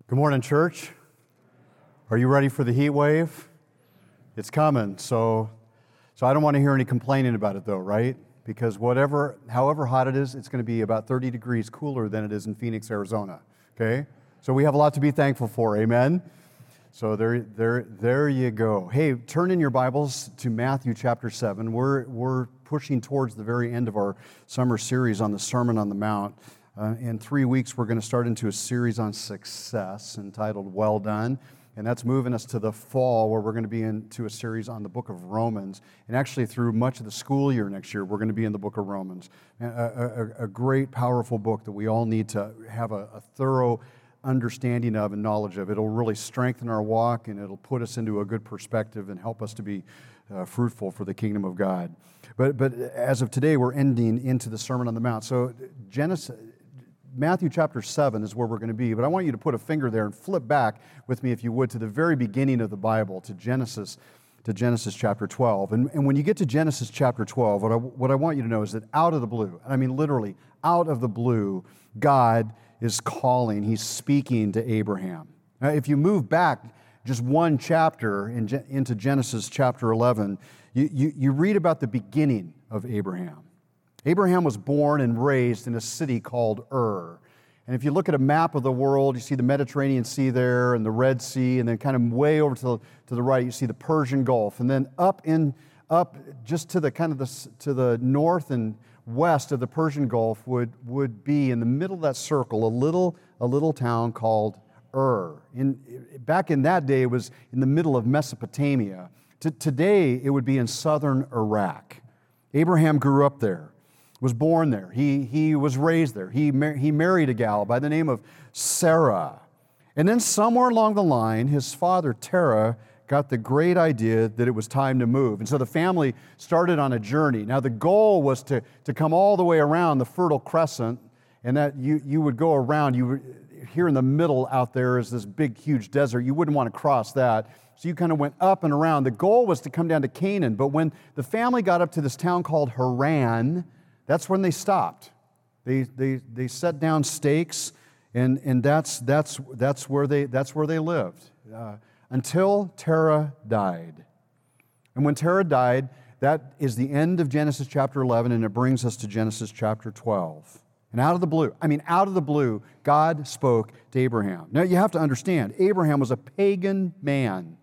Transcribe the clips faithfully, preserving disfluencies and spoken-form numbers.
Good morning, church. Are you ready for the heat wave? It's coming, so so I don't want to hear any complaining about it though, right? Because whatever, however hot it is, it's going to be about thirty degrees cooler than it is in Phoenix, Arizona, okay? So we have a lot to be thankful for, amen? So there, there, there you go. Hey, turn in your Bibles to Matthew chapter seven. We're, we're pushing towards the very end of our summer series on the Sermon on the Mount. Uh, in three weeks, we're going to start into a series on success entitled Well Done. And that's moving us to the fall, where we're going to be into a series on the book of Romans. And actually, through much of the school year next year, we're going to be in the book of Romans. A, a, a great, powerful book that we all need to have a, a thorough understanding of and knowledge of. It'll really strengthen our walk, and it'll put us into a good perspective and help us to be uh, fruitful for the kingdom of God. But, but as of today, we're ending into the Sermon on the Mount. So Genesis... Matthew chapter seven is where we're going to be, but I want you to put a finger there and flip back with me, if you would, to the very beginning of the Bible, to Genesis, to Genesis chapter twelve. And, and when you get to Genesis chapter twelve, what I, what I want you to know is that out of the blue, I mean literally out of the blue, God is calling, He's speaking to Abraham. Now, if you move back just one chapter in, into Genesis chapter eleven, you, you, you read about the beginning of Abraham. Abraham was born and raised in a city called Ur. And if you look at a map of the world, you see the Mediterranean Sea there and the Red Sea, and then kind of way over to the, to the right, you see the Persian Gulf. And then up in up just to the kind of the to the north and west of the Persian Gulf would would be in the middle of that circle a little a little town called Ur. In back in that day, it was in the middle of Mesopotamia. T- today, it would be in southern Iraq. Abraham grew up there. Was born there. He, he was raised there. He, mar- he married a gal by the name of Sarah. And then somewhere along the line, his father, Terah, got the great idea that it was time to move. And so the family started on a journey. Now the goal was to, to come all the way around the Fertile Crescent, and that you, you would go around. You would, here in the middle out there is this big, huge desert. You wouldn't want to cross that. So you kind of went up and around. The goal was to come down to Canaan. But when the family got up to this town called Haran, that's when they stopped. They they they set down stakes, and and that's that's that's where they that's where they lived uh, until Terah died. And when Terah died, that is the end of Genesis chapter eleven, and it brings us to Genesis chapter twelve. And out of the blue, I mean, out of the blue, God spoke to Abraham. Now you have to understand, Abraham was a pagan man.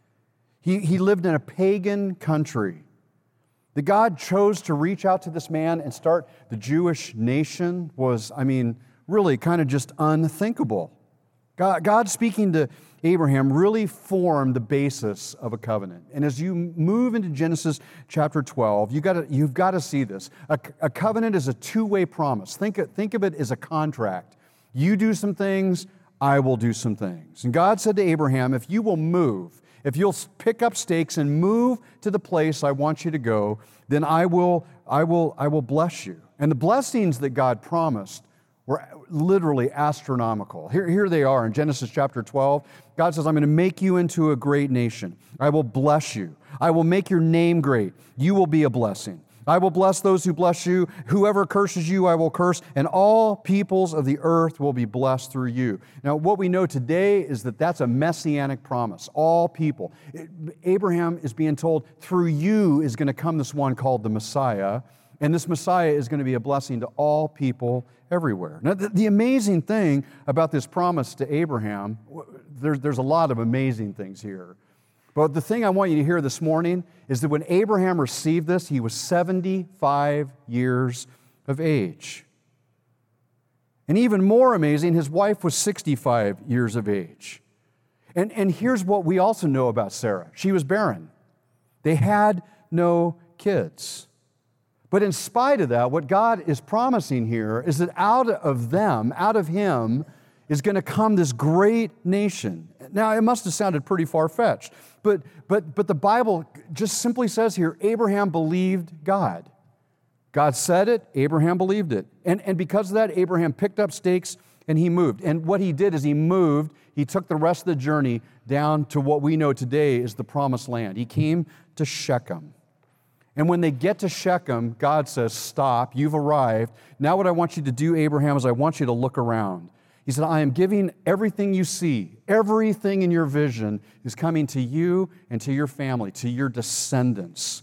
He he lived in a pagan country. That God chose to reach out to this man and start the Jewish nation was, I mean, really kind of just unthinkable. God, God speaking to Abraham really formed the basis of a covenant. And as you move into Genesis chapter twelve, you gotta, you've got to see this. A, a covenant is a two-way promise. Think, think of it as a contract. You do some things, I will do some things. And God said to Abraham, if you will move, if you'll pick up stakes and move to the place I want you to go, then I will, I will, I will bless you. And the blessings that God promised were literally astronomical. Here, here they are in Genesis chapter twelve. God says, I'm going to make you into a great nation. I will bless you. I will make your name great. You will be a blessing. I will bless those who bless you. Whoever curses you, I will curse, and all peoples of the earth will be blessed through you. Now, what we know today is that that's a messianic promise. All people. It, Abraham is being told, through you is going to come this one called the Messiah, and this Messiah is going to be a blessing to all people everywhere. Now, the, the amazing thing about this promise to Abraham, there, there's a lot of amazing things here. But the thing I want you to hear this morning is that when Abraham received this, he was seventy-five years of age. And even more amazing, his wife was sixty-five years of age. And, and here's what we also know about Sarah. She was barren. They had no kids. But in spite of that, what God is promising here is that out of them, out of him, is going to come this great nation. Now, it must have sounded pretty far-fetched, but, but, but the Bible just simply says here, Abraham believed God. God said it, Abraham believed it. And, and because of that, Abraham picked up stakes and he moved. And what he did is he moved, he took the rest of the journey down to what we know today is the Promised Land. He came to Shechem. And when they get to Shechem, God says, stop, you've arrived. Now what I want you to do, Abraham, is I want you to look around. He said, I am giving everything you see, everything in your vision is coming to you and to your family, to your descendants.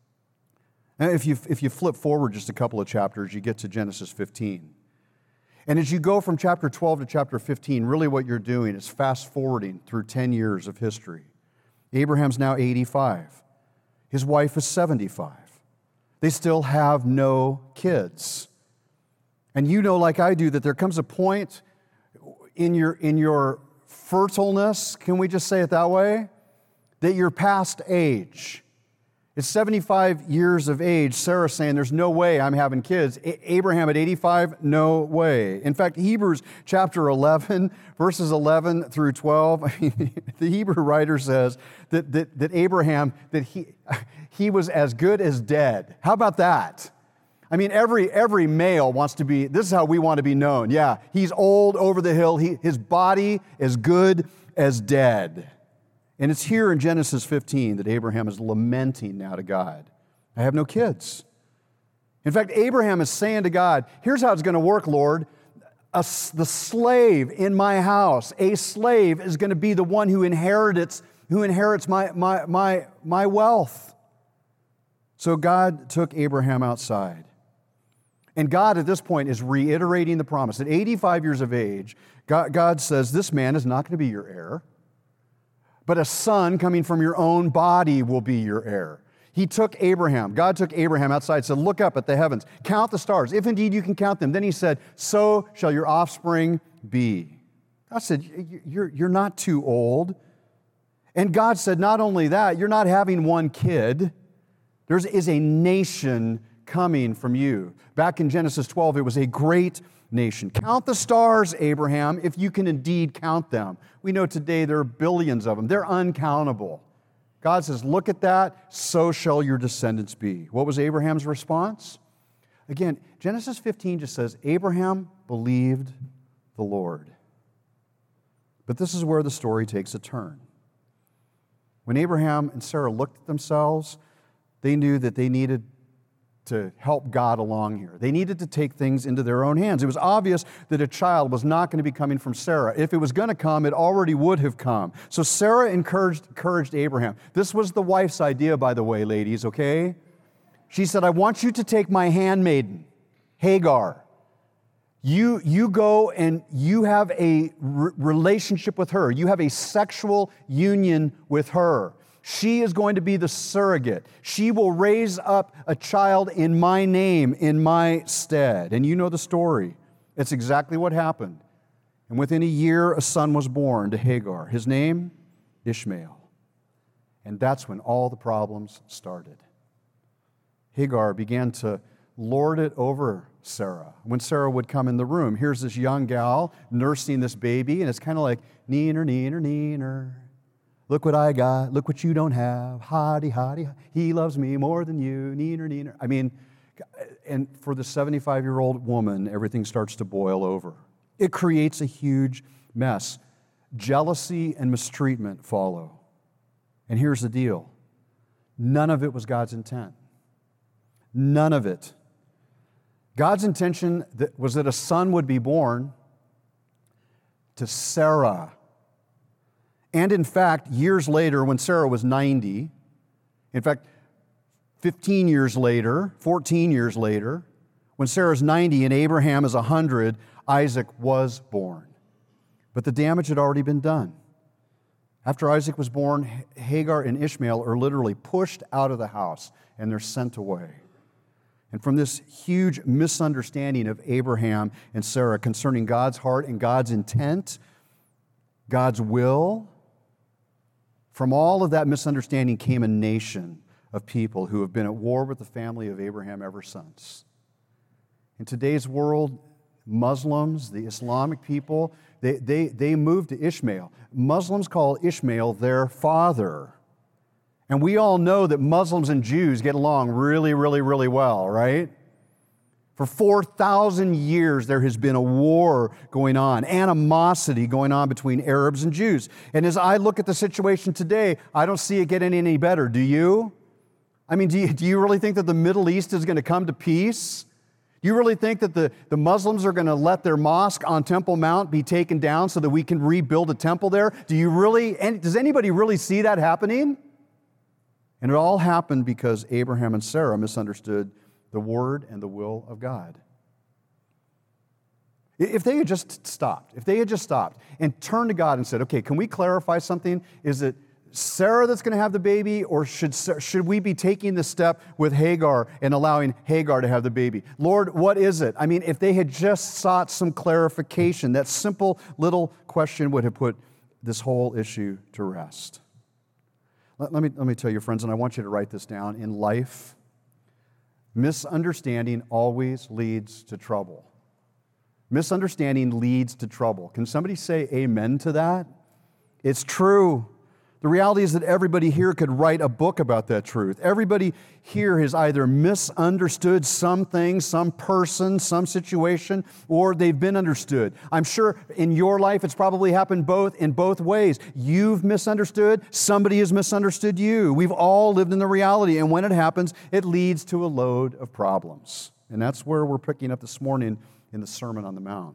And if you, if you flip forward just a couple of chapters, you get to Genesis fifteen. And as you go from chapter twelve to chapter fifteen, really what you're doing is fast forwarding through ten years of history. Abraham's now eighty-five. His wife is seventy-five. They still have no kids. And you know, like I do, that there comes a point in your, in your fertileness, can we just say it that way, that you're past age. At seventy-five years of age, Sarah's saying, there's no way I'm having kids. A- Abraham at eighty-five, no way. In fact, Hebrews chapter eleven, verses eleven through twelve, I mean, the Hebrew writer says that, that, that Abraham, that he, he was as good as dead. How about that? I mean, every, every male wants to be, this is how we want to be known. Yeah, he's old, over the hill, he, his body as good as dead. And it's here in Genesis fifteen that Abraham is lamenting now to God. I have no kids. In fact, Abraham is saying to God, here's how it's going to work, Lord. A, the slave in my house, a slave is going to be the one who inherits, who inherits my, my, my, my wealth. So God took Abraham outside. And God at this point is reiterating the promise. At eighty-five years of age, God, God says, this man is not going to be your heir, but a son coming from your own body will be your heir. He took Abraham, God took Abraham outside and said, look up at the heavens, count the stars, if indeed you can count them. Then he said, so shall your offspring be. God said, you're, you're not too old. And God said, not only that, you're not having one kid. There is a nation coming from you. Back in Genesis twelve, it was a great nation. Count the stars, Abraham, if you can indeed count them. We know today there are billions of them. They're uncountable. God says, look at that, so shall your descendants be. What was Abraham's response? Again, Genesis fifteen just says, Abraham believed the Lord. But this is where the story takes a turn. When Abraham and Sarah looked at themselves, they knew that they needed to help God along here. They needed to take things into their own hands. It was obvious that a child was not going to be coming from Sarah. If it was going to come, it already would have come. So Sarah encouraged, encouraged Abraham. This was the wife's idea, by the way, ladies, okay? She said, I want you to take my handmaiden, Hagar. You, you go and you have a re- relationship with her. You have a sexual union with her. She is going to be the surrogate. She will raise up a child in my name, in my stead. And you know the story. It's exactly what happened. And within a year, a son was born to Hagar. His name, Ishmael. And that's when all the problems started. Hagar began to lord it over Sarah. When Sarah would come in the room, here's this young gal nursing this baby, and it's kind of like, neener, neener, neener. Look what I got, look what you don't have, hotty, hotty, he loves me more than you, neener, neener. I mean, and for the seventy-five-year-old woman, everything starts to boil over. It creates a huge mess. Jealousy and mistreatment follow. And here's the deal. None of it was God's intent. None of it. God's intention was that a son would be born to Sarah. And in fact, years later, when Sarah was ninety, in fact, fifteen years later, fourteen years later, when Sarah's ninety and Abraham is one hundred, Isaac was born. But the damage had already been done. After Isaac was born, Hagar and Ishmael are literally pushed out of the house and they're sent away. And from this huge misunderstanding of Abraham and Sarah concerning God's heart and God's intent, God's will, from all of that misunderstanding came a nation of people who have been at war with the family of Abraham ever since. In today's world, Muslims, the Islamic people, they, they, they moved to Ishmael. Muslims call Ishmael their father. And we all know that Muslims and Jews get along really, really, really well, right? For four thousand years, there has been a war going on, animosity going on between Arabs and Jews. And as I look at the situation today, I don't see it getting any better. Do you? I mean, do you, do you really think that the Middle East is going to come to peace? Do you really think that the, the Muslims are going to let their mosque on Temple Mount be taken down so that we can rebuild a temple there? Do you really, and does anybody really see that happening? And it all happened because Abraham and Sarah misunderstood the word and the will of God. If they had just stopped, if they had just stopped and turned to God and said, okay, can we clarify something? Is it Sarah that's going to have the baby, or should, should we be taking the step with Hagar and allowing Hagar to have the baby? Lord, what is it? I mean, if they had just sought some clarification, that simple little question would have put this whole issue to rest. Let, let me, let me tell you, friends, and I want you to write this down. In life, misunderstanding always leads to trouble. Misunderstanding leads to trouble. Can somebody say amen to that? It's true. The reality is that everybody here could write a book about that truth. Everybody here has either misunderstood something, some person, some situation, or they've been understood. I'm sure in your life it's probably happened both in both ways. You've misunderstood, somebody has misunderstood you. We've all lived in the reality, and when it happens, it leads to a load of problems. And that's where we're picking up this morning in the Sermon on the Mount.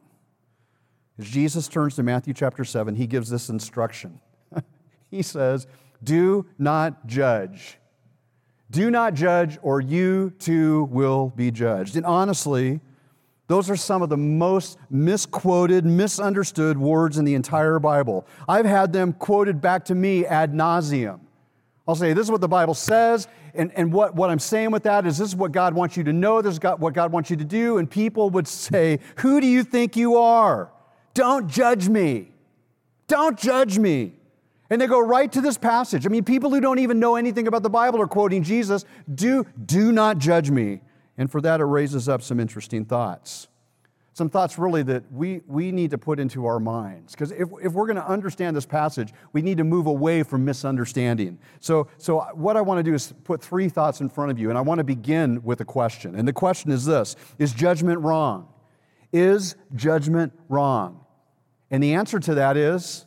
As Jesus turns to Matthew chapter seven, he gives this instruction. He says, do not judge. Do not judge, or you too will be judged. And honestly, those are some of the most misquoted, misunderstood words in the entire Bible. I've had them quoted back to me ad nauseum. I'll say, this is what the Bible says, and, and what, what I'm saying with that is this is what God wants you to know, this is God, what God wants you to do, and people would say, who do you think you are? Don't judge me. Don't judge me. And they go right to this passage. I mean, people who don't even know anything about the Bible are quoting Jesus, do, do not judge me. And for that, it raises up some interesting thoughts. Some thoughts really that we, we need to put into our minds. Because if, if we're going to understand this passage, we need to move away from misunderstanding. So, so what I want to do is put three thoughts in front of you, and I want to begin with a question. And the question is this: is judgment wrong? Is judgment wrong? And the answer to that is,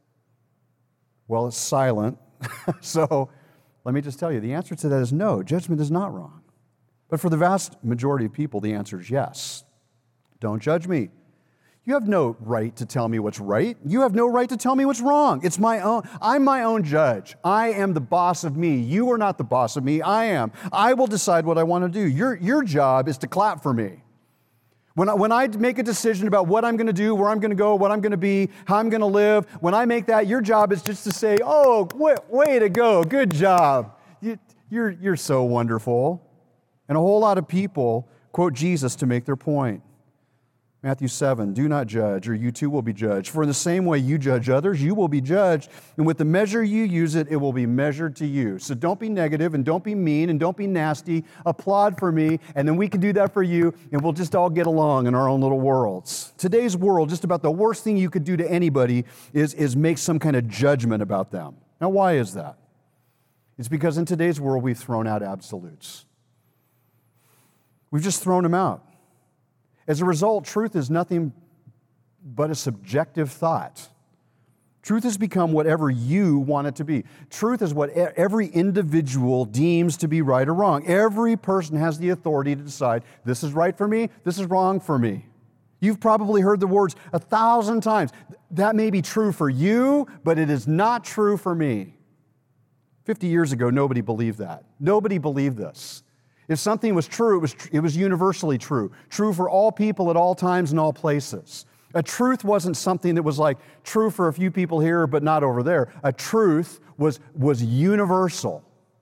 well, it's silent. So let me just tell you, the answer to that is no, judgment is not wrong. But for the vast majority of people, the answer is yes. Don't judge me. You have no right to tell me what's right. You have no right to tell me what's wrong. It's my own. I'm my own judge. I am the boss of me. You are not the boss of me. I am. I will decide what I want to do. Your, your job is to clap for me. When I, when I make a decision about what I'm going to do, where I'm going to go, what I'm going to be, how I'm going to live, when I make that, your job is just to say, oh, way, way to go, good job. You, you're, you're so wonderful. And a whole lot of people quote Jesus to make their point. Matthew seven, do not judge, or you too will be judged. For in the same way you judge others, you will be judged. And with the measure you use it, it will be measured to you. So don't be negative, and don't be mean, and don't be nasty. Applaud for me, and then we can do that for you, and we'll just all get along in our own little worlds. Today's world, just about the worst thing you could do to anybody is, is make some kind of judgment about them. Now, why is that? It's because in today's world, we've thrown out absolutes. We've just thrown them out. As a result, truth is nothing but a subjective thought. Truth has become whatever you want it to be. Truth is what every individual deems to be right or wrong. Every person has the authority to decide, this is right for me, this is wrong for me. You've probably heard the words a thousand times. That may be true for you, but it is not true for me. Fifty years ago, nobody believed that. Nobody believed this. If something was true, it was, tr- it was universally true. True for all people at all times and all places. A truth wasn't something that was like true for a few people here, but not over there. A truth was, was universal.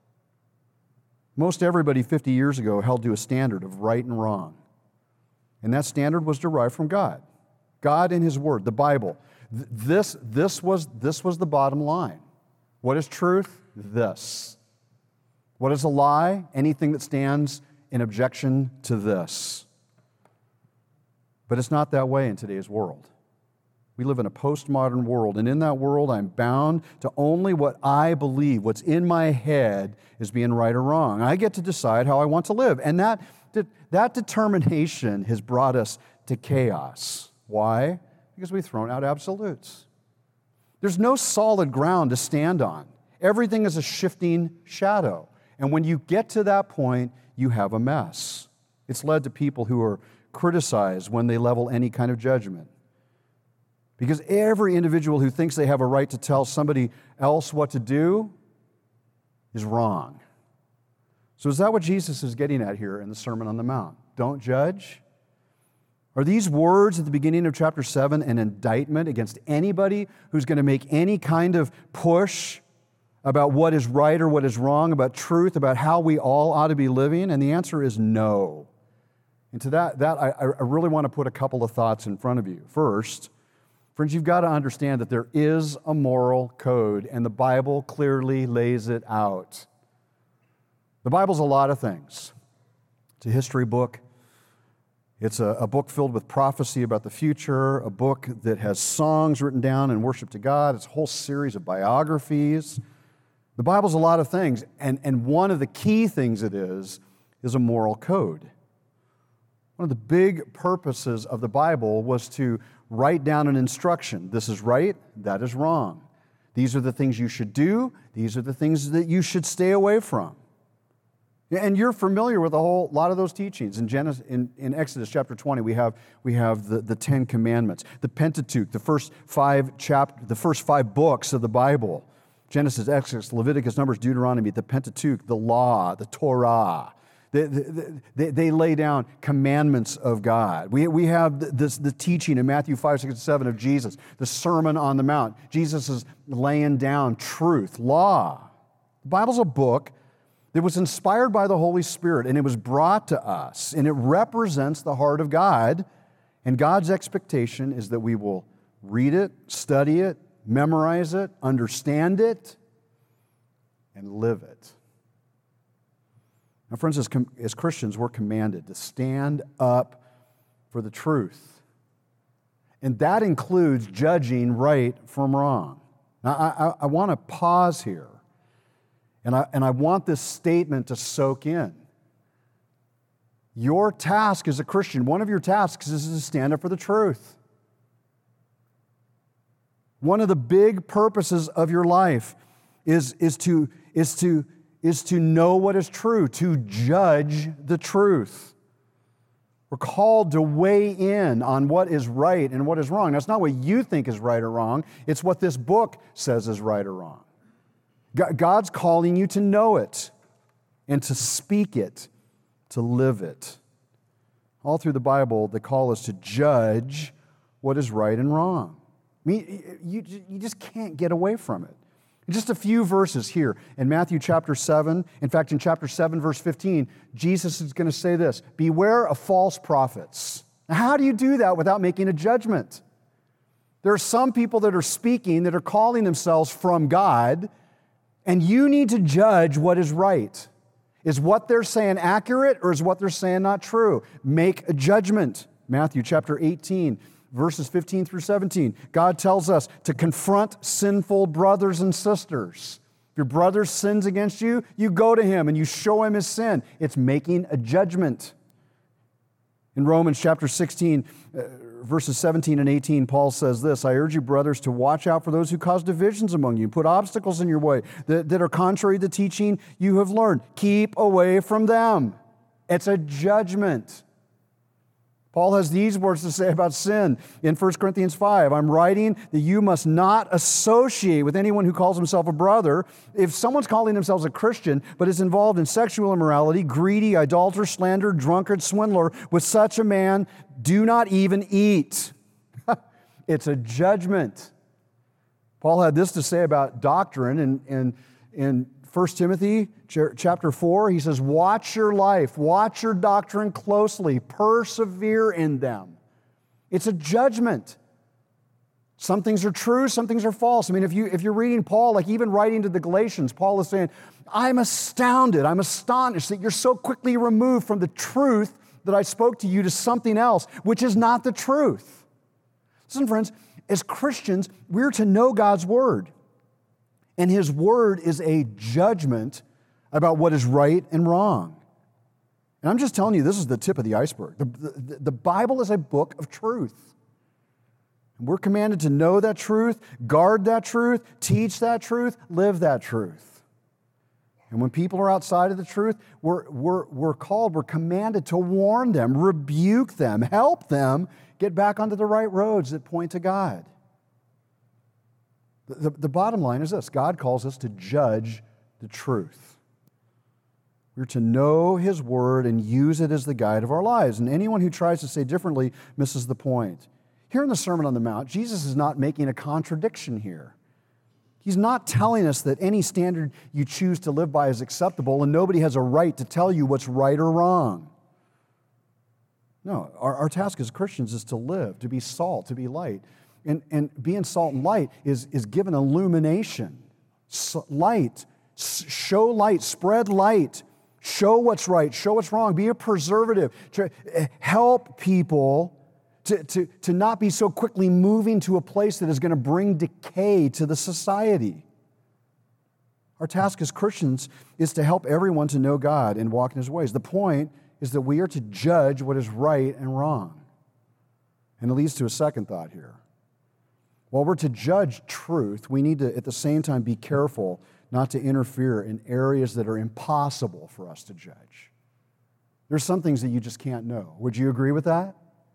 Most everybody fifty years ago held to a standard of right and wrong. And that standard was derived from God. God in His Word, the Bible. Th- This, this, was, this was the bottom line. What is truth? This. What is a lie? Anything that stands in objection to this. But it's not that way in today's world. We live in a postmodern world, and in that world, I'm bound to only what I believe, what's in my head is being right or wrong. I get to decide how I want to live, and that, that determination has brought us to chaos. Why? Because we've thrown out absolutes. There's no solid ground to stand on. Everything is a shifting shadow. And when you get to that point, you have a mess. It's led to people who are criticized when they level any kind of judgment. Because every individual who thinks they have a right to tell somebody else what to do is wrong. So is that what Jesus is getting at here in the Sermon on the Mount? Don't judge? Are these words at the beginning of chapter seven an indictment against anybody who's going to make any kind of push about what is right or what is wrong, about truth, about how we all ought to be living? And the answer is no. And to that, that I, I really want to put a couple of thoughts in front of you. First, friends, you've got to understand that there is a moral code, and the Bible clearly lays it out. The Bible's a lot of things. It's a history book. It's a, a book filled with prophecy about the future, a book that has songs written down in worship to God. It's a whole series of biographies. The Bible's a lot of things, and, and one of the key things it is, is a moral code. One of the big purposes of the Bible was to write down an instruction. This is right, that is wrong. These are the things you should do. These are the things that you should stay away from. And you're familiar with a whole lot of those teachings. In Genesis, in, in Exodus chapter twenty, we have, we have the, the Ten Commandments, the Pentateuch, the first five chap, the first five books of the Bible. Genesis, Exodus, Leviticus, Numbers, Deuteronomy, the Pentateuch, the law, the Torah. They, they, they lay down commandments of God. We, we have this, the teaching in Matthew five, six, and seven of Jesus, the Sermon on the Mount. Jesus is laying down truth, law. The Bible's a book that was inspired by the Holy Spirit, and it was brought to us, and it represents the heart of God, and God's expectation is that we will read it, study it, memorize it, understand it, and live it. Now, friends, as, com- as Christians, we're commanded to stand up for the truth, and that includes judging right from wrong. Now, I, I, I want to pause here. And I, and I want this statement to soak in. Your task as a Christian, one of your tasks is to stand up for the truth. One of the big purposes of your life is, is, to, is, to, is to know what is true, to judge the truth. We're called to weigh in on what is right and what is wrong. That's not what you think is right or wrong. It's what this book says is right or wrong. God's calling you to know it and to speak it, to live it. All through the Bible, the call is to judge what is right and wrong. I mean, you, you just can't get away from it. Just a few verses here in Matthew chapter seven. In fact, in chapter seven, verse fifteen, Jesus is going to say this, beware of false prophets. Now, how do you do that without making a judgment? There are some people that are speaking that are calling themselves from God, and you need to judge what is right. Is what they're saying accurate, or is what they're saying not true? Make a judgment. Matthew chapter eighteen, verses fifteen through seventeen. God tells us to confront sinful brothers and sisters. If your brother sins against you, you go to him and you show him his sin. It's making a judgment. In Romans chapter sixteen, uh, verses seventeen and eighteen, Paul says this, I urge you, brothers, to watch out for those who cause divisions among you, put obstacles in your way that, that are contrary to the teaching you have learned. Keep away from them. It's a judgment. Paul has these words to say about sin in First Corinthians five. I'm writing that you must not associate with anyone who calls himself a brother. If someone's calling themselves a Christian but is involved in sexual immorality, greedy, idolater, slanderer, drunkard, swindler, with such a man, do not even eat. It's a judgment. Paul had this to say about doctrine in, in, in First Timothy chapter four. He says, watch your life, watch your doctrine closely, persevere in them. It's a judgment. Some things are true, some things are false. I mean, if, you, if you're reading Paul, like even writing to the Galatians, Paul is saying, I'm astounded, I'm astonished that you're so quickly removed from the truth that I spoke to you to something else, which is not the truth. Listen, friends, as Christians, we're to know God's Word. And His Word is a judgment about what is right and wrong. And I'm just telling you, this is the tip of the iceberg. The, the, the Bible is a book of truth. And we're commanded to know that truth, guard that truth, teach that truth, live that truth. And when people are outside of the truth, we're, we're, we're called, we're commanded to warn them, rebuke them, help them get back onto the right roads that point to God. The, the, the bottom line is this: God calls us to judge the truth. We're to know His Word and use it as the guide of our lives. And anyone who tries to say differently misses the point. Here in the Sermon on the Mount, Jesus is not making a contradiction here. He's not telling us that any standard you choose to live by is acceptable and nobody has a right to tell you what's right or wrong. No, our, our task as Christians is to live, to be salt, to be light. And, and being salt and light is, is given illumination. So, light, show light, spread light, show what's right, show what's wrong, be a preservative, to help people To, to, to not be so quickly moving to a place that is going to bring decay to the society. Our task as Christians is to help everyone to know God and walk in His ways. The point is that we are to judge what is right and wrong. And it leads to a second thought here. While we're to judge truth, we need to, at the same time, be careful not to interfere in areas that are impossible for us to judge. There's some things that you just can't know. Would you agree with that?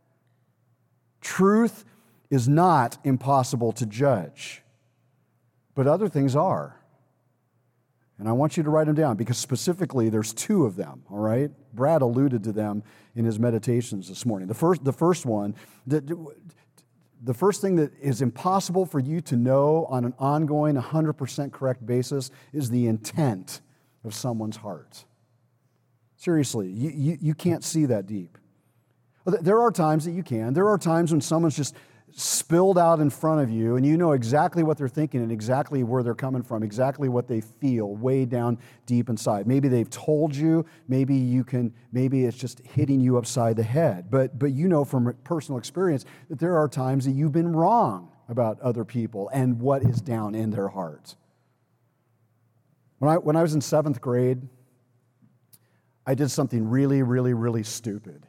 Truth is not impossible to judge, but other things are. And I want you to write them down because specifically there's two of them, all right? Brad alluded to them in his meditations this morning. The first, the first one, the, the first thing that is impossible for you to know on an ongoing, one hundred percent correct basis is the intent of someone's heart. Seriously, you, you, you can't see that deep. There are times that you can. There are times when someone's just spilled out in front of you and you know exactly what they're thinking and exactly where they're coming from, exactly what they feel way down deep inside. Maybe they've told you, maybe you can, maybe it's just hitting you upside the head. But, but you know from personal experience that there are times that you've been wrong about other people and what is down in their hearts. When I, when I was in seventh grade, I did something really, really, really stupid.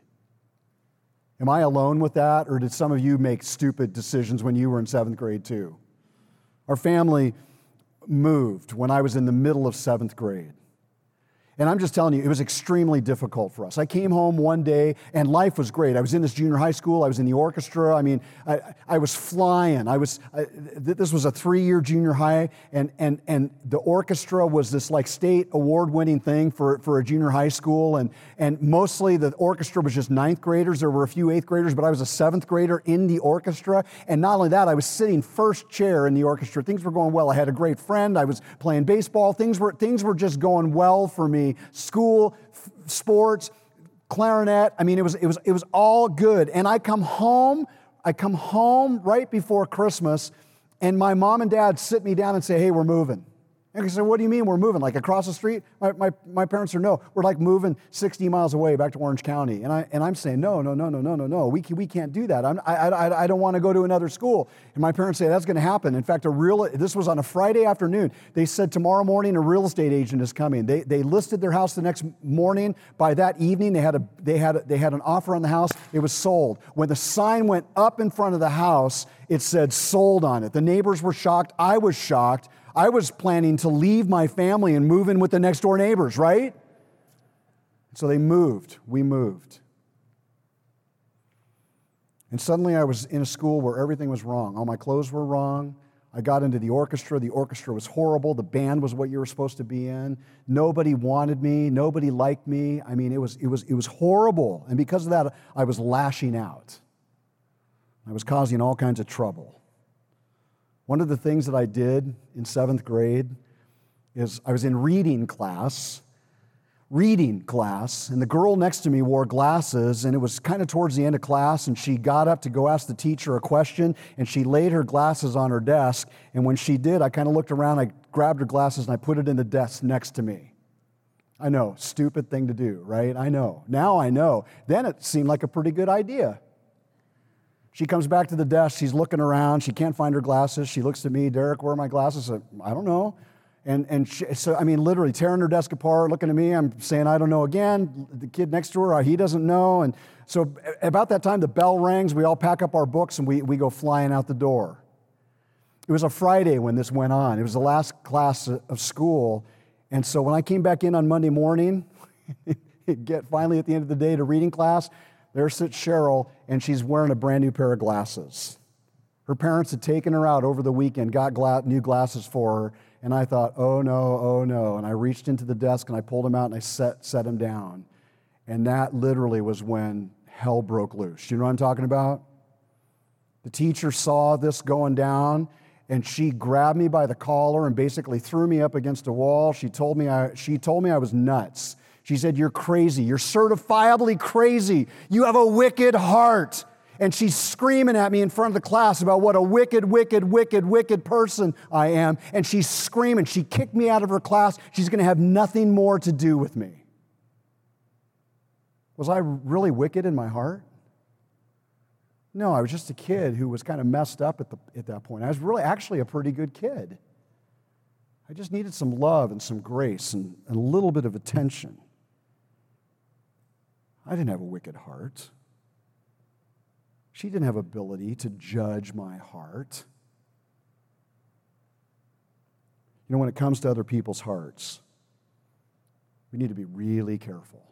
Am I alone with that, or did some of you make stupid decisions when you were in seventh grade too? Our family moved when I was in the middle of seventh grade. And I'm just telling you, it was extremely difficult for us. I came home one day, and life was great. I was in this junior high school. I was in the orchestra. I mean, I, I was flying. I was. I, this was a three-year junior high, and and and the orchestra was this like state award-winning thing for, for a junior high school. And and mostly the orchestra was just ninth graders. There were a few eighth graders, but I was a seventh grader in the orchestra. And not only that, I was sitting first chair in the orchestra. Things were going well. I had a great friend. I was playing baseball. Things were things were just going well for me. School, f- sports, clarinet. I mean, it was it was it was all good. And I come home, I come home right before Christmas, and my mom and dad sit me down and say, "Hey, we're moving." And I said, "What do you mean we're moving? Like across the street?" My, my, my parents are, "No, we're like moving sixty miles away back to Orange County." And, I, and I'm saying, no, no, no, no, no, no, no. We, can, we can't do that. I'm, I, I, I don't want to go to another school. And my parents say, "That's going to happen." In fact, a real, this was on a Friday afternoon. They said, "Tomorrow morning, a real estate agent is coming." They, they listed their house the next morning. By that evening, they had, a, they, had a, they had an offer on the house. It was sold. When the sign went up in front of the house, it said "sold" on it. The neighbors were shocked. I was shocked. I was planning to leave my family and move in with the next door neighbors, right? So they moved. We moved. And suddenly I was in a school where everything was wrong. All my clothes were wrong. I got into the orchestra. The orchestra was horrible. The band was what you were supposed to be in. Nobody wanted me. Nobody liked me. I mean, it was, it was, it was horrible. And because of that, I was lashing out. I was causing all kinds of trouble. One of the things that I did in seventh grade is I was in reading class, reading class, and the girl next to me wore glasses, and it was kind of towards the end of class, and she got up to go ask the teacher a question, and she laid her glasses on her desk, and when she did, I kind of looked around, I grabbed her glasses, and I put it in the desk next to me. I know, stupid thing to do, right? I know. Now I know. Then it seemed like a pretty good idea. She comes back to the desk. She's looking around. She can't find her glasses. She looks at me, "Derek, where are my glasses?" I, I don't know. And and she, so, I mean, literally tearing her desk apart, looking at me. I'm saying, "I don't know" again. The kid next to her, he doesn't know. And so about that time, the bell rings. We all pack up our books, and we, we go flying out the door. It was a Friday when this went on. It was the last class of school. And so when I came back in on Monday morning, get finally at the end of the day to reading class, there sits Cheryl, and she's wearing a brand new pair of glasses. Her parents had taken her out over the weekend, got gla- new glasses for her, and I thought, oh no, oh no. And I reached into the desk and I pulled them out and I set, set them down. And that literally was when hell broke loose. You know what I'm talking about? The teacher saw this going down, and she grabbed me by the collar and basically threw me up against a wall. She told me I, she told me I was nuts. She said, you're crazy. You're certifiably crazy. You have a wicked heart. And she's screaming at me in front of the class about what a wicked, wicked, wicked, wicked person I am. And she's screaming. She kicked me out of her class. She's going to have nothing more to do with me. Was I really wicked in my heart? No, I was just a kid who was kind of messed up at, the, at that point. I was really actually a pretty good kid. I just needed some love and some grace and, and a little bit of attention. I didn't have a wicked heart. She didn't have ability to judge my heart. You know, when it comes to other people's hearts, we need to be really careful.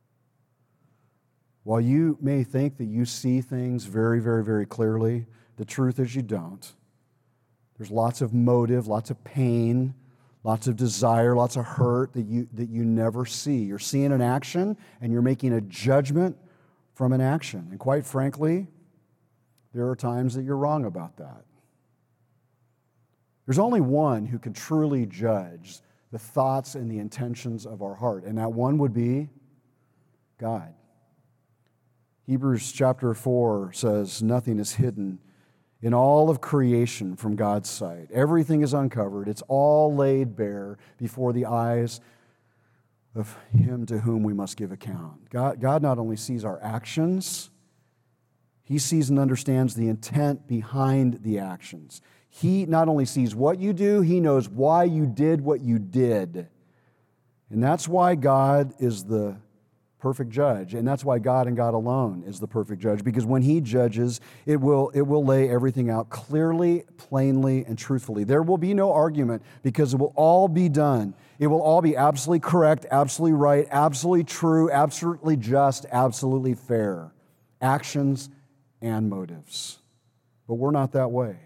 While you may think that you see things very, very, very clearly, the truth is you don't. There's lots of motive, lots of pain, lots of desire, lots of hurt that you, that you never see. You're seeing an action, and you're making a judgment from an action. And quite frankly, there are times that you're wrong about that. There's only one who can truly judge the thoughts and the intentions of our heart, and that one would be God. Hebrews chapter four says, nothing is hidden in all of creation from God's sight. Everything is uncovered. It's all laid bare before the eyes of Him to whom we must give account. God, God not only sees our actions, He sees and understands the intent behind the actions. He not only sees what you do, He knows why you did what you did. And that's why God is the perfect judge. And that's why God and God alone is the perfect judge. Because when He judges, it will, it will lay everything out clearly, plainly, and truthfully. There will be no argument because it will all be done. It will all be absolutely correct, absolutely right, absolutely true, absolutely just, absolutely fair. Actions and motives. But we're not that way.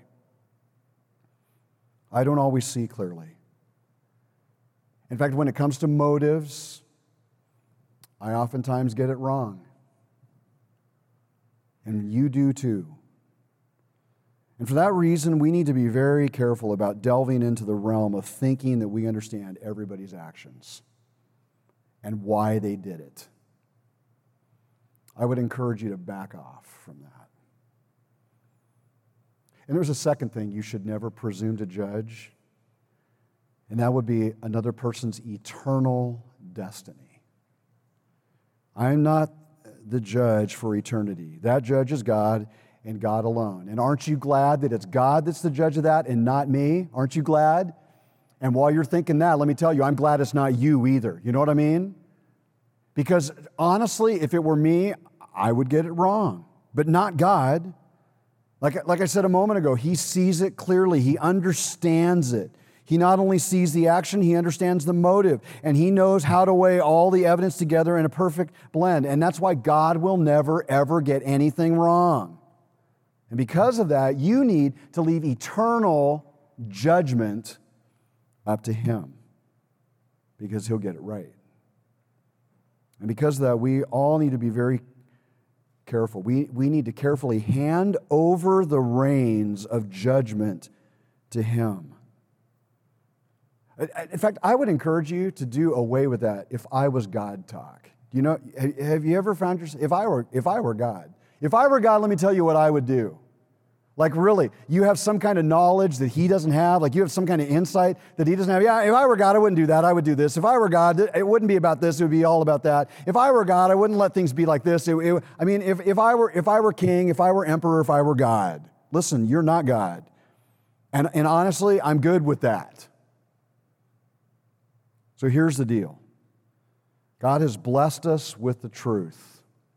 I don't always see clearly. In fact, when it comes to motives, I oftentimes get it wrong. And you do too. And for that reason, we need to be very careful about delving into the realm of thinking that we understand everybody's actions and why they did it. I would encourage you to back off from that. And there's a second thing you should never presume to judge, and that would be another person's eternal destiny. I'm not the judge for eternity. That judge is God and God alone. And aren't you glad that it's God that's the judge of that and not me? Aren't you glad? And while you're thinking that, let me tell you, I'm glad it's not you either. You know what I mean? Because honestly, if it were me, I would get it wrong. But not God. Like, like I said a moment ago, He sees it clearly. He understands it. He not only sees the action, He understands the motive, and He knows how to weigh all the evidence together in a perfect blend. And that's why God will never, ever get anything wrong. And because of that, you need to leave eternal judgment up to Him, because He'll get it right. And because of that, we all need to be very careful. We, we need to carefully hand over the reins of judgment to Him. In fact, I would encourage you to do away with that if I was God talk. You know, have you ever found yourself, if I were, if I were God, if I were God, let me tell you what I would do. Like really, you have some kind of knowledge that He doesn't have, like you have some kind of insight that He doesn't have. Yeah, if I were God, I wouldn't do that, I would do this. If I were God, it wouldn't be about this, it would be all about that. If I were God, I wouldn't let things be like this. It, it, I mean, if, if, I were, if I were king, if I were emperor, if I were God, listen, you're not God. And, and honestly, I'm good with that. So here's the deal. God has blessed us with the truth.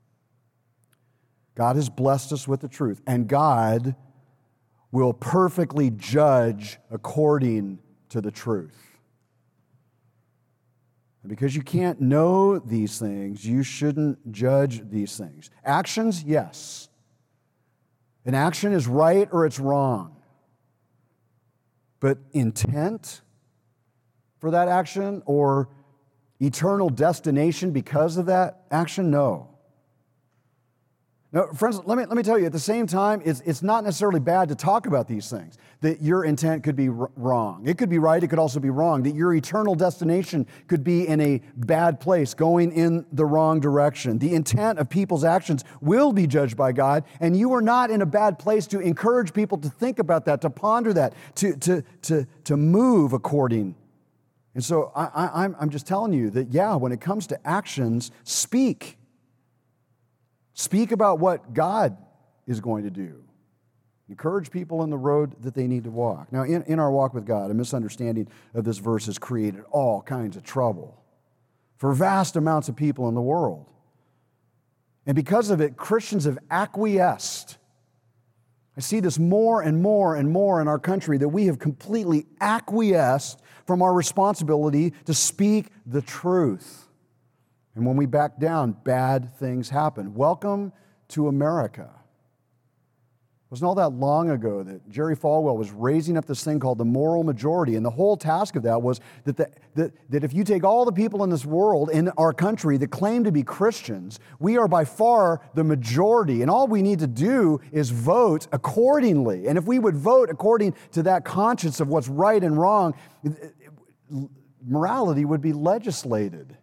God has blessed us with the truth. And God will perfectly judge according to the truth. And because you can't know these things, you shouldn't judge these things. Actions, yes. An action is right or it's wrong. But intent for that action or eternal destination because of that action, no. Now, friends, let me, let me tell you, at the same time, it's, it's not necessarily bad to talk about these things, that your intent could be r- wrong. It could be right, it could also be wrong, that your eternal destination could be in a bad place, going in the wrong direction. The intent of people's actions will be judged by God, and you are not in a bad place to encourage people to think about that, to ponder that, to, to, to, to move according. And so I, I, I'm, I'm just telling you that, yeah, when it comes to actions, speak. Speak about what God is going to do. Encourage people in the road that they need to walk. Now, in, in our walk with God, a misunderstanding of this verse has created all kinds of trouble for vast amounts of people in the world. And because of it, Christians have acquiesced. I see this more and more and more in our country, that we have completely acquiesced from our responsibility to speak the truth. And when we back down, bad things happen. Welcome to America. It wasn't all that long ago that Jerry Falwell was raising up this thing called the moral majority. And the whole task of that was that, the, that, that if you take all the people in this world, in our country, that claim to be Christians, we are by far the majority. And all we need to do is vote accordingly. And if we would vote according to that conscience of what's right and wrong, morality would be legislated.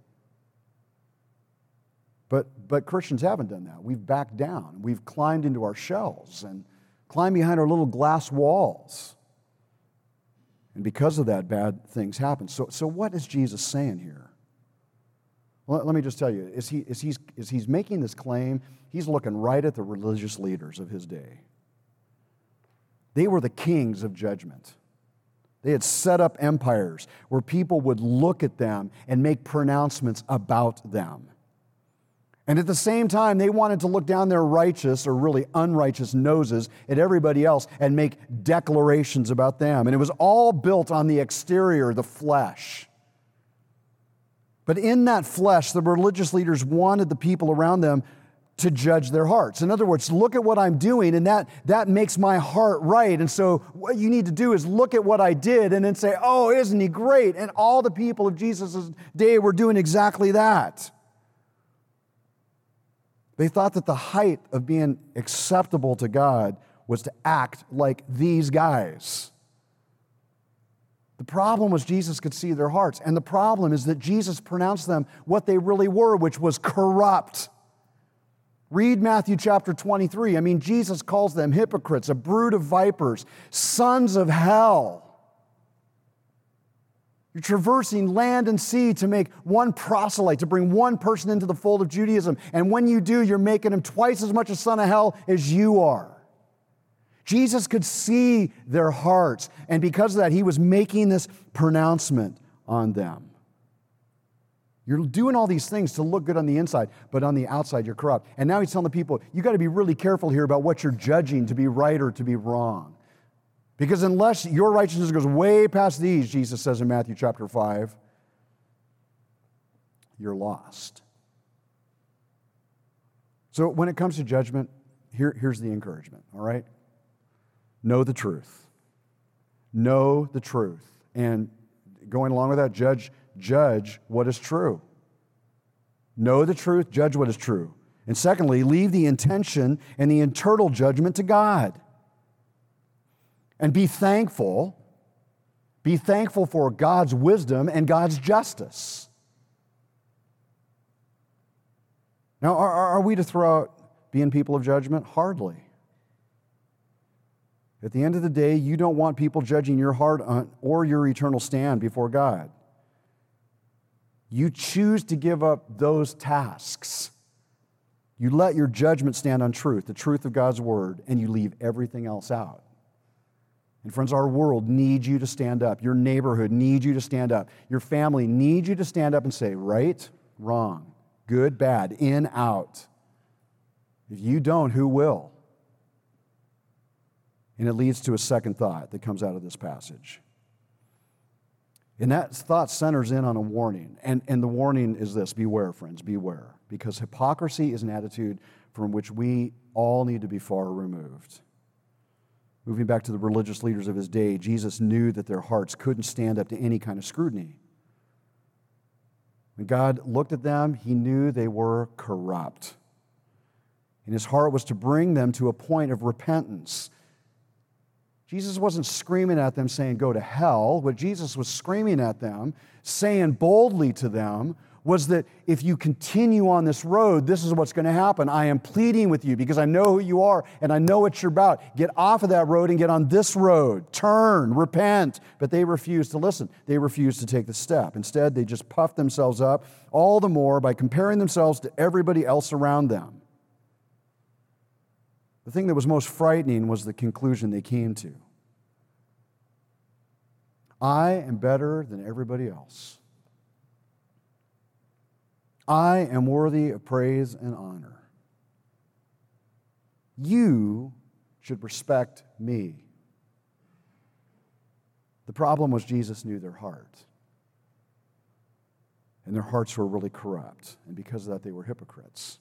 But, but Christians haven't done that. We've backed down. We've climbed into our shells and climbed behind our little glass walls. And because of that, bad things happen. So, so what is Jesus saying here? Well, let me just tell you, as, he, as, he's, as he's making this claim, he's looking right at the religious leaders of his day. They were the kings of judgment. They had set up empires where people would look at them and make pronouncements about them. And at the same time, they wanted to look down their righteous or really unrighteous noses at everybody else and make declarations about them. And it was all built on the exterior, the flesh. But in that flesh, the religious leaders wanted the people around them to judge their hearts. In other words, look at what I'm doing, and that, that makes my heart right. And so what you need to do is look at what I did and then say, oh, isn't he great? And all the people of Jesus' day were doing exactly that. They thought that the height of being acceptable to God was to act like these guys. The problem was Jesus could see their hearts. And the problem is that Jesus pronounced them what they really were, which was corrupt. Read Matthew chapter twenty-three. I mean, Jesus calls them hypocrites, a brood of vipers, sons of hell. You're traversing land and sea to make one proselyte, to bring one person into the fold of Judaism. And when you do, you're making him twice as much a son of hell as you are. Jesus could see their hearts. And because of that, he was making this pronouncement on them. You're doing all these things to look good on the inside, but on the outside, you're corrupt. And now he's telling the people, you got to be really careful here about what you're judging to be right or to be wrong. Because unless your righteousness goes way past these, Jesus says in Matthew chapter five, you're lost. So when it comes to judgment, here, here's the encouragement, all right? Know the truth. Know the truth. And going along with that, judge, judge what is true. Know the truth, judge what is true. And secondly, leave the intention and the internal judgment to God. And be thankful, be thankful for God's wisdom and God's justice. Now, are, are we to throw out being people of judgment? Hardly. At the end of the day, you don't want people judging your heart on, or your eternal stand before God. You choose to give up those tasks. You let your judgment stand on truth, the truth of God's word, and you leave everything else out. And friends, our world needs you to stand up. Your neighborhood needs you to stand up. Your family needs you to stand up and say, right, wrong, good, bad, in, out. If you don't, who will? And it leads to a second thought that comes out of this passage. And that thought centers in on a warning. And, and the warning is this: beware, friends, beware. Because hypocrisy is an attitude from which we all need to be far removed. Moving back to the religious leaders of his day, Jesus knew that their hearts couldn't stand up to any kind of scrutiny. When God looked at them, he knew they were corrupt. And his heart was to bring them to a point of repentance. Jesus wasn't screaming at them saying, go to hell. What Jesus was screaming at them, saying boldly to them, was that if you continue on this road, this is what's going to happen. I am pleading with you because I know who you are and I know what you're about. Get off of that road and get on this road. Turn, repent. But they refused to listen. They refused to take the step. Instead, they just puffed themselves up all the more by comparing themselves to everybody else around them. The thing that was most frightening was the conclusion they came to. I am better than everybody else. I am worthy of praise and honor. You should respect me. The problem was Jesus knew their heart. And their hearts were really corrupt. And because of that, they were hypocrites.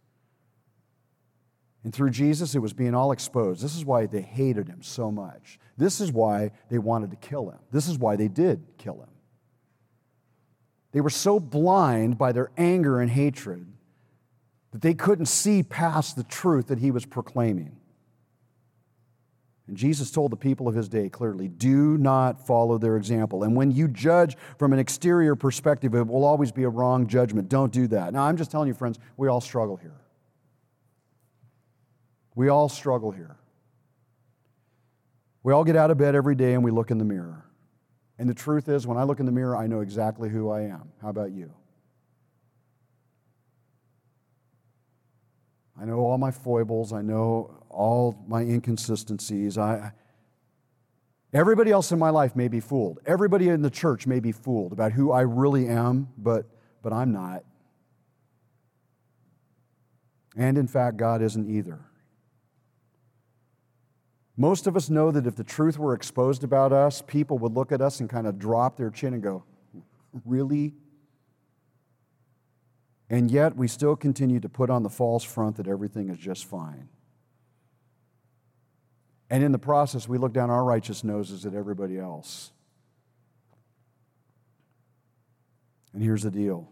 And through Jesus, it was being all exposed. This is why they hated him so much. This is why they wanted to kill him. This is why they did kill him. They were so blind by their anger and hatred that they couldn't see past the truth that he was proclaiming. And Jesus told the people of his day clearly, do not follow their example. And when you judge from an exterior perspective, it will always be a wrong judgment. Don't do that. Now, I'm just telling you, friends, we all struggle here. We all struggle here. We all get out of bed every day and we look in the mirror. And the truth is, when I look in the mirror, I know exactly who I am. How about you? I know all my foibles. I know all my inconsistencies. I, everybody else in my life may be fooled. Everybody in the church may be fooled about who I really am, but, but I'm not. And in fact, God isn't either. Most of us know that if the truth were exposed about us, people would look at us and kind of drop their chin and go, really? And yet we still continue to put on the false front that everything is just fine. And in the process, we look down our righteous noses at everybody else. And here's the deal.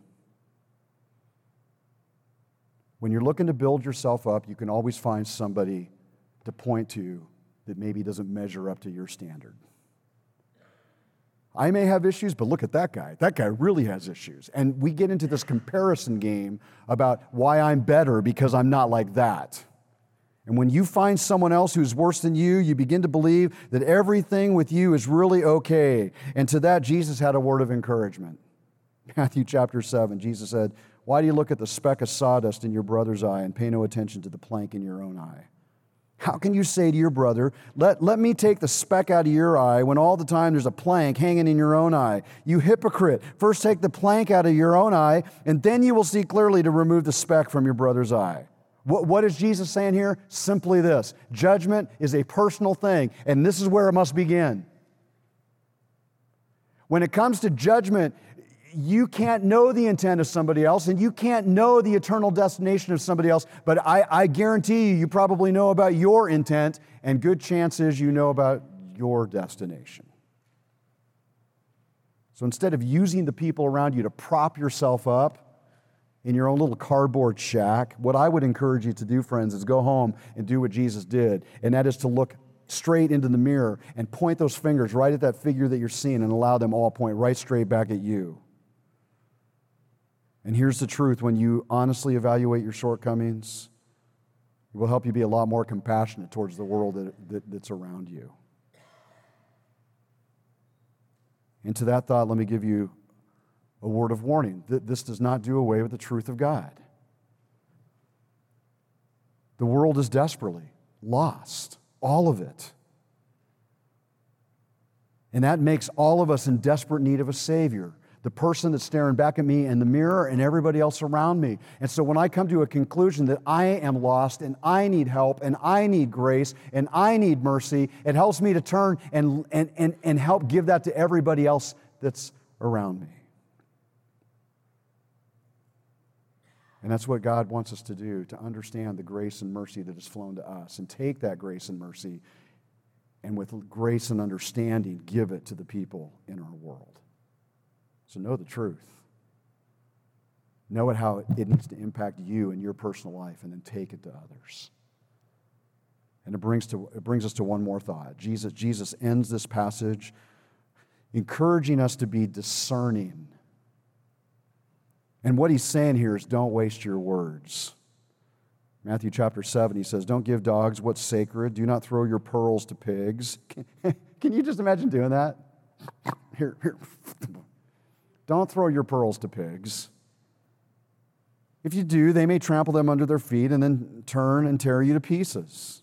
When you're looking to build yourself up, you can always find somebody to point to that maybe doesn't measure up to your standard. I may have issues, but look at that guy. That guy really has issues. And we get into this comparison game about why I'm better because I'm not like that. And when you find someone else who's worse than you, you begin to believe that everything with you is really okay. And to that, Jesus had a word of encouragement. Matthew chapter seven, Jesus said, why do you look at the speck of sawdust in your brother's eye and pay no attention to the plank in your own eye? How can you say to your brother, let, let me take the speck out of your eye when all the time there's a plank hanging in your own eye? You hypocrite. First take the plank out of your own eye, and then you will see clearly to remove the speck from your brother's eye. What, what is Jesus saying here? Simply this. Judgment is a personal thing, and this is where it must begin. When it comes to judgment, you can't know the intent of somebody else, and you can't know the eternal destination of somebody else, but I, I guarantee you, you probably know about your intent, and good chances you know about your destination. So instead of using the people around you to prop yourself up in your own little cardboard shack, what I would encourage you to do, friends, is go home and do what Jesus did, and that is to look straight into the mirror and point those fingers right at that figure that you're seeing and allow them all point right straight back at you. And here's the truth. When you honestly evaluate your shortcomings, it will help you be a lot more compassionate towards the world that, that, that's around you. And to that thought, let me give you a word of warning. This does not do away with the truth of God. The world is desperately lost, all of it. And that makes all of us in desperate need of a Savior. The person that's staring back at me in the mirror and everybody else around me. And so when I come to a conclusion that I am lost and I need help and I need grace and I need mercy, it helps me to turn and, and, and, and help give that to everybody else that's around me. And that's what God wants us to do, to understand the grace and mercy that has flown to us and take that grace and mercy and with grace and understanding give it to the people in our world. So know the truth. Know it how it needs to impact you and your personal life, and then take it to others. And it brings, to, it brings us to one more thought. Jesus, Jesus ends this passage encouraging us to be discerning. And what he's saying here is don't waste your words. Matthew chapter seven, he says, don't give dogs what's sacred. Do not throw your pearls to pigs. Can, can you just imagine doing that? Here, here. Don't throw your pearls to pigs. If you do, they may trample them under their feet and then turn and tear you to pieces.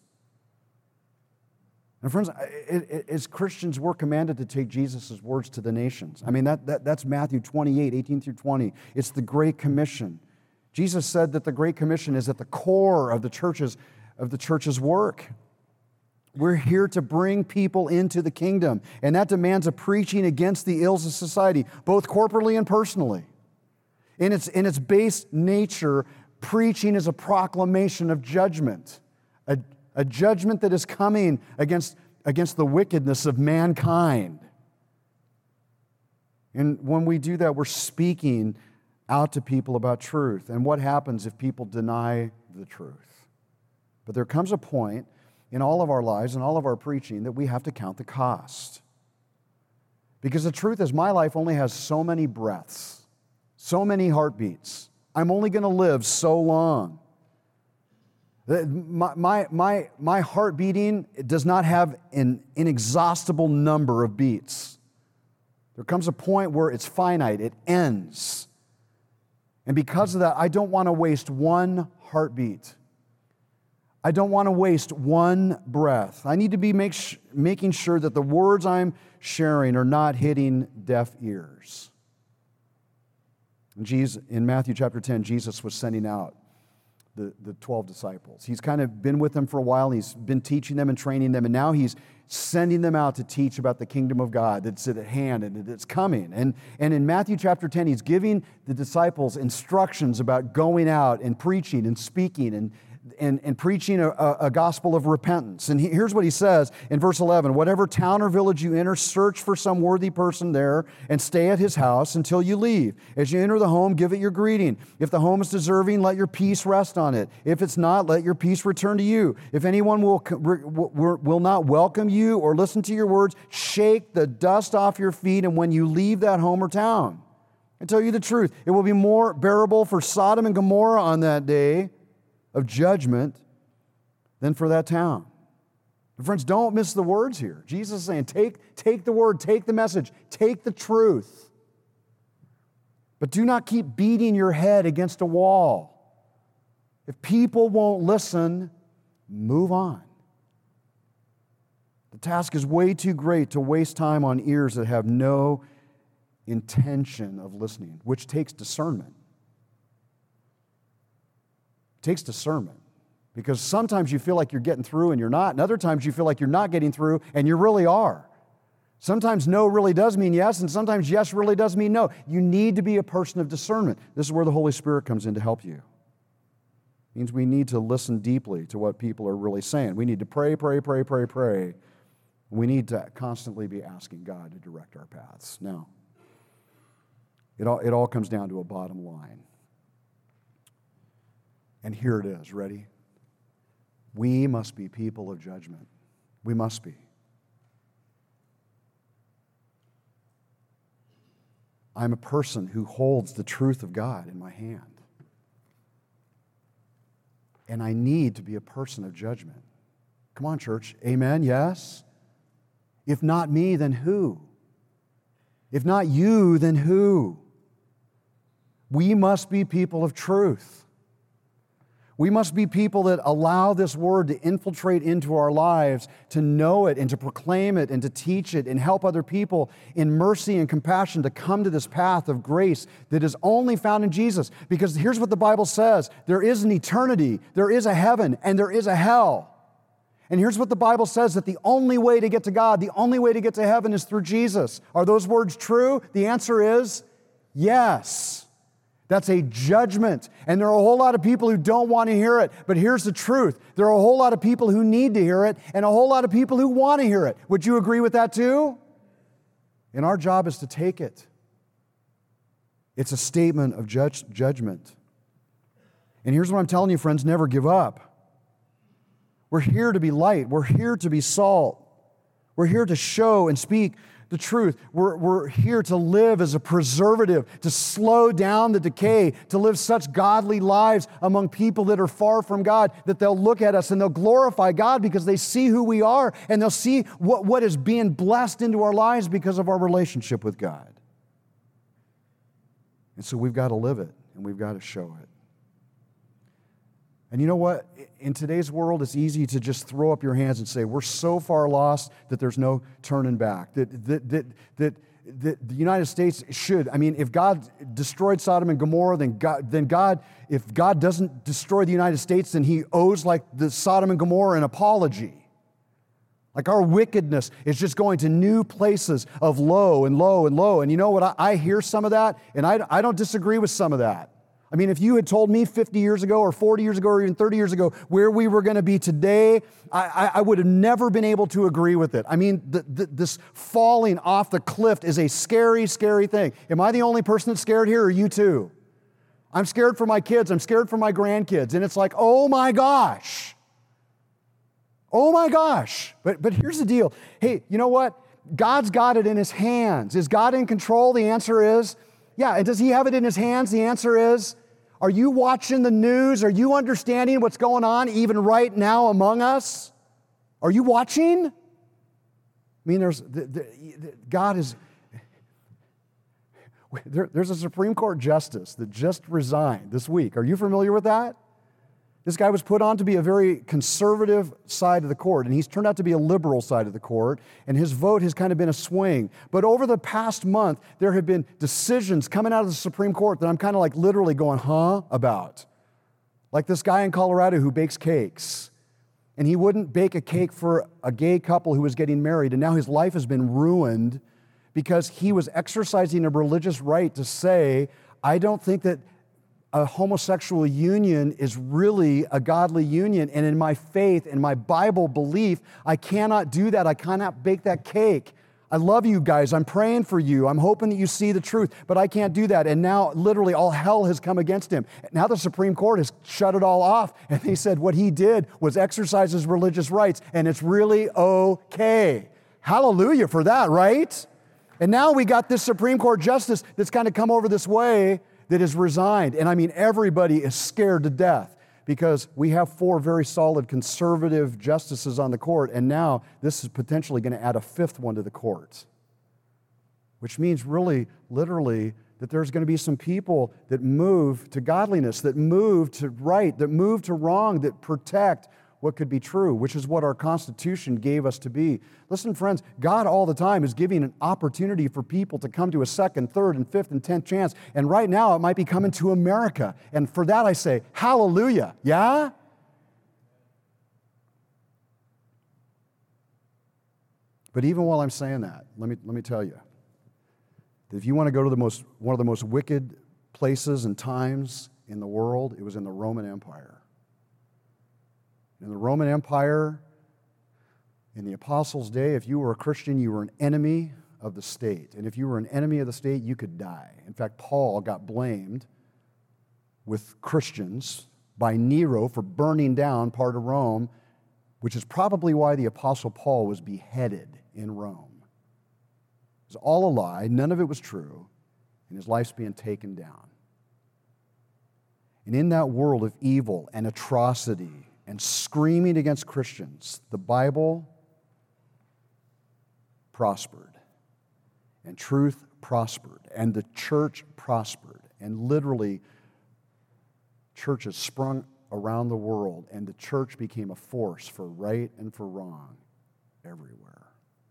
And friends, it, it, as Christians, we're commanded to take Jesus' words to the nations. I mean, that, that that's Matthew twenty-eight, eighteen through twenty. It's the Great Commission. Jesus said that the Great Commission is at the core of the church's, of the church's work. We're here to bring people into the kingdom, and that demands a preaching against the ills of society, both corporately and personally. In its, in its base nature, preaching is a proclamation of judgment, a, a judgment that is coming against, against the wickedness of mankind. And when we do that, we're speaking out to people about truth. And what happens if people deny the truth? But there comes a point in all of our lives and all of our preaching that we have to count the cost. Because the truth is, my life only has so many breaths, so many heartbeats. I'm only going to live so long. My, my, my, my heart beating does not have an inexhaustible number of beats. There comes a point where it's finite, it ends. And because of that, I don't want to waste one heartbeat. I don't want to waste one breath. I need to be make sh- making sure that the words I'm sharing are not hitting deaf ears. And Jesus, in Matthew chapter ten, Jesus was sending out the, the twelve disciples. He's kind of been with them for a while. He's been teaching them and training them, and now he's sending them out to teach about the kingdom of God that's at hand and that's coming. And, and in Matthew chapter ten, he's giving the disciples instructions about going out and preaching and speaking and And, and preaching a, a gospel of repentance. And he, here's what he says in verse eleven, whatever town or village you enter, search for some worthy person there and stay at his house until you leave. As you enter the home, give it your greeting. If the home is deserving, let your peace rest on it. If it's not, let your peace return to you. If anyone will, will, will not welcome you or listen to your words, shake the dust off your feet, and when you leave that home or town, I tell you the truth, it will be more bearable for Sodom and Gomorrah on that day of judgment than for that town. And friends, don't miss the words here. Jesus is saying, take, take the word, take the message, take the truth. But do not keep beating your head against a wall. If people won't listen, move on. The task is way too great to waste time on ears that have no intention of listening, which takes discernment. It takes discernment, because sometimes you feel like you're getting through and you're not, and other times you feel like you're not getting through and you really are. Sometimes no really does mean yes, and sometimes yes really does mean no. You need to be a person of discernment. This is where the Holy Spirit comes in to help you. It means we need to listen deeply to what people are really saying. We need to pray, pray, pray, pray, pray. We need to constantly be asking God to direct our paths. Now, it all, it all comes down to a bottom line. And here it is, ready? We must be people of judgment. We must be. I'm a person who holds the truth of God in my hand. And I need to be a person of judgment. Come on, church. Amen? Yes? If not me, then who? If not you, then who? We must be people of truth. We must be people that allow this word to infiltrate into our lives, to know it and to proclaim it and to teach it and help other people in mercy and compassion to come to this path of grace that is only found in Jesus. Because here's what the Bible says. There is an eternity, there is a heaven, and there is a hell. And here's what the Bible says, that the only way to get to God, the only way to get to heaven is through Jesus. Are those words true? The answer is yes. That's a judgment. And there are a whole lot of people who don't want to hear it. But here's the truth. There are a whole lot of people who need to hear it and a whole lot of people who want to hear it. Would you agree with that too? And our job is to take it. It's a statement of judge, judgment. And here's what I'm telling you, friends, never give up. We're here to be light. We're here to be salt. We're here to show and speak the truth. We're, we're here to live as a preservative, to slow down the decay, to live such godly lives among people that are far from God, that they'll look at us and they'll glorify God because they see who we are and they'll see what, what is being blessed into our lives because of our relationship with God. And so we've got to live it and we've got to show it. And you know what? In today's world, it's easy to just throw up your hands and say, we're so far lost that there's no turning back. That, that, that, that, that the United States should, I mean, if God destroyed Sodom and Gomorrah, then God, then God, if God doesn't destroy the United States, then He owes like the Sodom and Gomorrah an apology. Like our wickedness is just going to new places of low and low and low. And you know what? I, I hear some of that, and I, I don't disagree with some of that. I mean, if you had told me fifty years ago or forty years ago or even thirty years ago where we were going to be today, I, I, I would have never been able to agree with it. I mean, the, the, this falling off the cliff is a scary, scary thing. Am I the only person that's scared here, or you too? I'm scared for my kids. I'm scared for my grandkids. And it's like, oh my gosh. Oh my gosh. But, but here's the deal. Hey, you know what? God's got it in His hands. Is God in control? The answer is yeah. And does He have it in His hands? The answer is, are you watching the news? Are you understanding what's going on even right now among us? Are you watching? I mean, there's the, the, the, God is, there, there's a Supreme Court justice that just resigned this week. Are you familiar with that? This guy was put on to be a very conservative side of the court, and he's turned out to be a liberal side of the court, and his vote has kind of been a swing. But over the past month, there have been decisions coming out of the Supreme Court that I'm kind of like literally going, huh, about. Like this guy in Colorado who bakes cakes, and he wouldn't bake a cake for a gay couple who was getting married, and now his life has been ruined because he was exercising a religious right to say, I don't think that a homosexual union is really a godly union, and in my faith and my Bible belief, I cannot do that. I cannot bake that cake. I love you guys. I'm praying for you. I'm hoping that you see the truth, but I can't do that. And now literally all hell has come against him. Now the Supreme Court has shut it all off, and they said what he did was exercise his religious rights, and it's really okay. Hallelujah for that, right? And now we got this Supreme Court justice that's kind of come over this way that has resigned. And I mean, everybody is scared to death because we have four very solid conservative justices on the court, and now this is potentially going to add a fifth one to the court, which means really, literally, that there's going to be some people that move to godliness, that move to right, that move to wrong, that protect what could be true, which is what our Constitution gave us to be. Listen, friends, God all the time is giving an opportunity for people to come to a second, third, and fifth, and tenth chance. And right now, it might be coming to America. And for that, I say, hallelujah. Yeah? But even while I'm saying that, let me, let me tell you, that if you want to go to the most, one of the most wicked places and times in the world, it was in the Roman Empire. In the Roman Empire, in the Apostles' day, if you were a Christian, you were an enemy of the state. And if you were an enemy of the state, you could die. In fact, Paul got blamed with Christians by Nero for burning down part of Rome, which is probably why the Apostle Paul was beheaded in Rome. It was all a lie. None of it was true. And his life's being taken down. And in that world of evil and atrocity and screaming against Christians, the Bible prospered, and truth prospered, and the church prospered, and literally churches sprung around the world, and the church became a force for right and for wrong everywhere.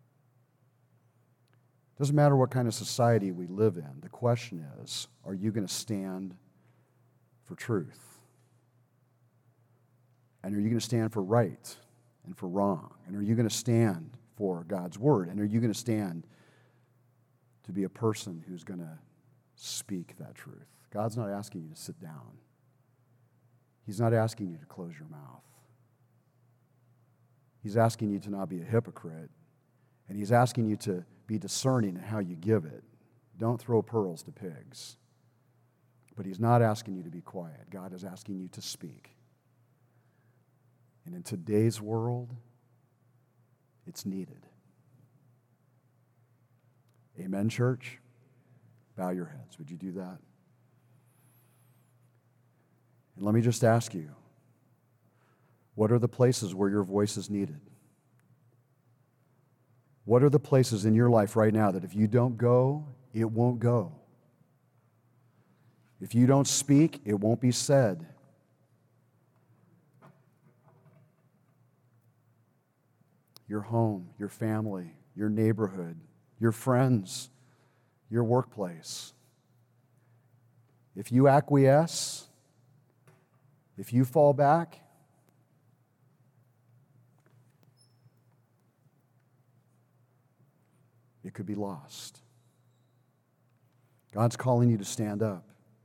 Doesn't matter what kind of society we live in. The question is, are you going to stand for truth? And are you going to stand for right? and for wrong? And are you going to stand for God's word? And are you going to stand to be a person who's going to speak that truth? God's not asking you to sit down. He's not asking you to close your mouth. He's asking you to not be a hypocrite, and he's asking you to be discerning in how you give it. Don't throw pearls to pigs. But he's not asking you to be quiet. God is asking you to speak. And in today's world, it's needed. Amen, church? Bow your heads. Would you do that? And let me just ask you, what are the places where your voice is needed? What are the places in your life right now that if you don't go, it won't go? If you don't speak, it won't be said. Your home, your family, your neighborhood, your friends, your workplace. If you acquiesce, if you fall back, it could be lost. God's calling you to stand up.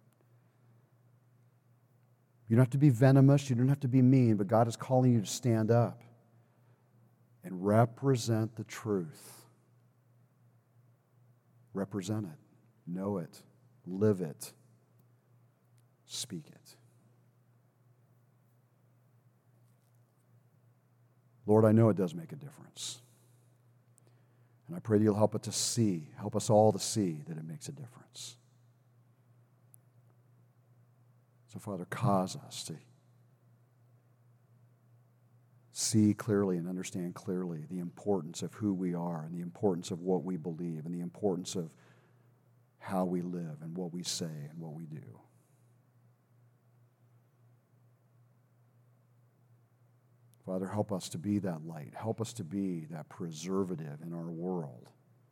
You don't have to be venomous, you don't have to be mean, but God is calling you to stand up and represent the truth. Represent it, know it, live it, speak it. Lord, I know it does make a difference. And I pray that you'll help us to see, help us all to see that it makes a difference. So, Father, cause us to see clearly and understand clearly the importance of who we are and the importance of what we believe and the importance of how we live and what we say and what we do. Father, help us to be that light. Help us to be that preservative in our world,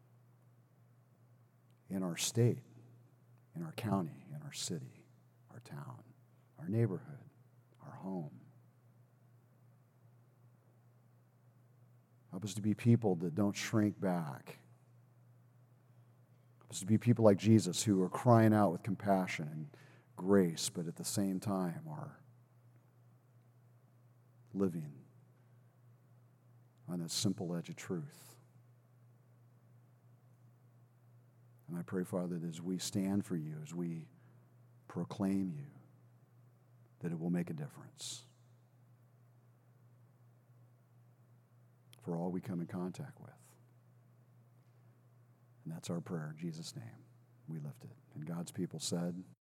in our state, in our county, in our city, our town, our neighborhood, our home. Help us to be people that don't shrink back. Help us to be people like Jesus who are crying out with compassion and grace, but at the same time are living on that simple edge of truth. And I pray, Father, that as we stand for you, as we proclaim you, that it will make a difference for all we come in contact with. And that's our prayer in Jesus' name. We lift it. And God's people said,